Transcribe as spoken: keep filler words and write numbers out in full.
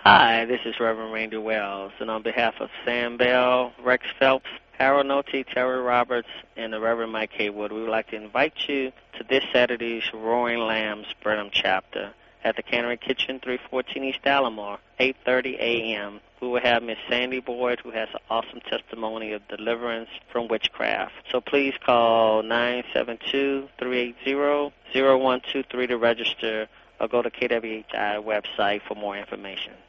Hi, this is Reverend Randy Wells, and on behalf of Sam Bell, Rex Phelps, Harold Noty, Terry Roberts, and the Reverend Mike Haywood, we would like to invite you to this Saturday's Roaring Lambs Brenham chapter at the Cannery Kitchen, three fourteen East Alamo, eight thirty a.m. We will have Miss Sandy Boyd, who has an awesome testimony of deliverance from witchcraft. So please call nine seven two, three eight zero, zero one two three to register, or go to K W H I website for more information.